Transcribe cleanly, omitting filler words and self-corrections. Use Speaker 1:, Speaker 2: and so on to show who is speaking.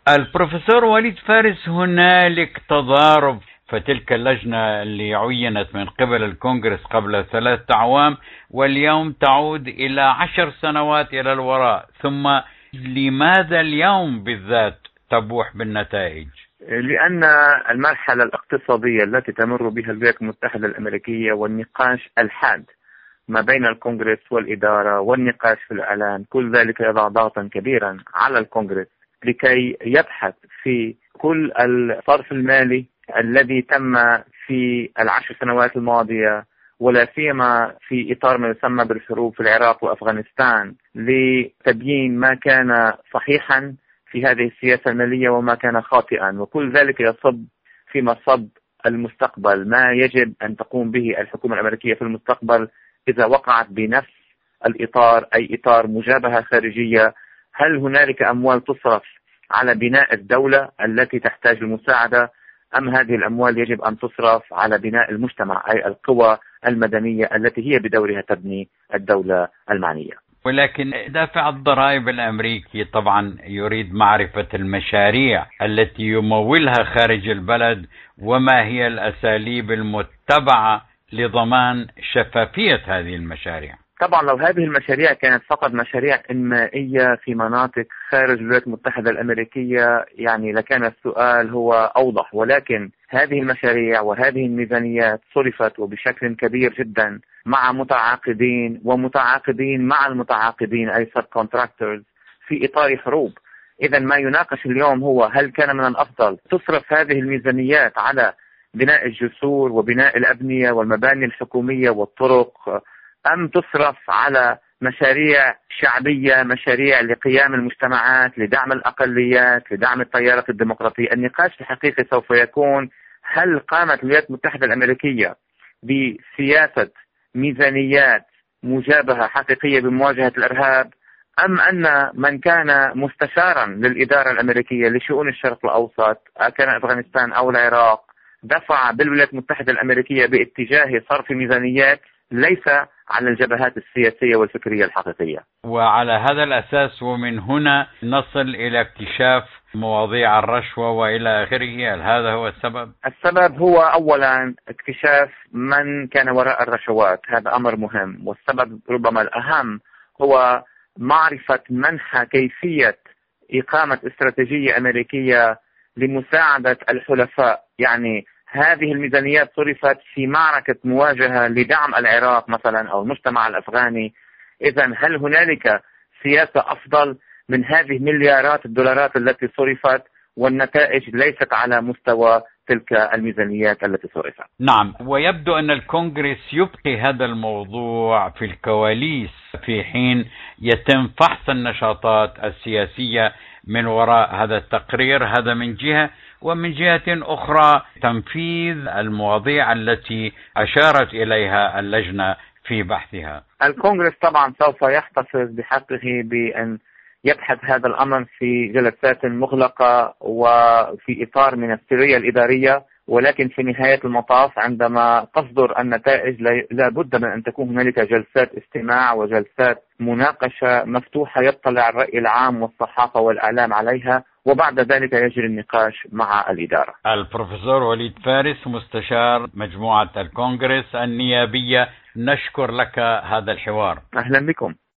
Speaker 1: البروفيسور وليد فارس، هنالك تضارب، فتلك اللجنة اللي عينت من قبل الكونغرس قبل 3 أعوام واليوم تعود إلى 10 سنوات إلى الوراء، ثم لماذا اليوم بالذات تبوح بالنتائج؟
Speaker 2: لأن المرحلة الاقتصادية التي تمر بها الولايات المتحدة الأمريكية والنقاش الحاد ما بين الكونغرس والإدارة والنقاش في الإعلام، كل ذلك يضع ضغطا كبيرا على الكونغرس لكي يبحث في كل الصرف المالي الذي تم في ال10 سنوات الماضية، ولا سيما في إطار ما يسمى بالحروب في العراق وأفغانستان، لتبيين ما كان صحيحا في هذه السياسة المالية وما كان خاطئا، وكل ذلك يصب في مصب المستقبل، ما يجب أن تقوم به الحكومة الأمريكية في المستقبل إذا وقعت بنفس الإطار، أي إطار مجابهة خارجية. هل هنالك أموال تصرف على بناء الدولة التي تحتاج المساعدة، أم هذه الأموال يجب أن تصرف على بناء المجتمع، أي القوى المدنية التي هي بدورها تبني الدولة المعنية؟
Speaker 1: ولكن دافع الضرائب الأمريكي طبعا يريد معرفة المشاريع التي يمولها خارج البلد، وما هي الأساليب المتبعة لضمان شفافية هذه المشاريع.
Speaker 2: طبعا لو هذه المشاريع كانت فقط مشاريع إنمائية في مناطق خارج الولايات المتحدة الأمريكية يعني لكان السؤال هو أوضح، ولكن هذه المشاريع وهذه الميزانيات صرفت وبشكل كبير جدا مع متعاقدين ومتعاقدين مع المتعاقدين أي سب كونتراكتورز في إطار حروب. إذا ما يناقش اليوم هو هل كان من الأفضل تصرف هذه الميزانيات على بناء الجسور وبناء الأبنية والمباني الحكومية والطرق، أم تصرف على مشاريع شعبية، مشاريع لقيام المجتمعات، لدعم الأقليات، لدعم التيارات الديمقراطية. النقاش الحقيقي سوف يكون هل قامت الولايات المتحدة الأمريكية بسياسة ميزانيات مجابهة حقيقية بمواجهة الإرهاب، أم أن من كان مستشارا للإدارة الأمريكية لشؤون الشرق الأوسط كان أفغانستان أو العراق دفع بالولايات المتحدة الأمريكية باتجاه صرف ميزانيات ليس على الجبهات السياسية والفكرية الحقيقية.
Speaker 1: وعلى هذا الأساس ومن هنا نصل إلى اكتشاف مواضيع الرشوة وإلى آخره. هل هذا هو السبب؟
Speaker 2: السبب هو أولا اكتشاف من كان وراء الرشوات، هذا أمر مهم، والسبب ربما الأهم هو معرفة منحى كيفية إقامة استراتيجية أمريكية لمساعدة الحلفاء. يعني هذه الميزانيات صرفت في معركة مواجهة لدعم العراق مثلا أو المجتمع الأفغاني، إذا هل هنالك سياسة أفضل من هذه مليارات الدولارات التي صرفت والنتائج ليست على مستوى تلك الميزانيات التي صرفت؟
Speaker 1: نعم، ويبدو أن الكونغرس يبقي هذا الموضوع في الكواليس في حين يتم فحص النشاطات السياسية من وراء هذا التقرير. هذا من جهة، ومن جهة أخرى تنفيذ المواضيع التي أشارت إليها اللجنة في بحثها.
Speaker 2: الكونغرس طبعا سوف يحتفظ بحقه بأن يبحث هذا الأمر في جلسات مغلقة وفي إطار من السرية الإدارية، ولكن في نهاية المطاف عندما تصدر النتائج لا بد من أن تكون هنالك جلسات استماع وجلسات مناقشة مفتوحة يطلع الرأي العام والصحافة والإعلام عليها، وبعد ذلك يجري النقاش مع الإدارة.
Speaker 1: البروفيسور وليد فارس، مستشار مجموعة الكونغرس النيابية، نشكر لك هذا الحوار.
Speaker 2: أهلا بكم.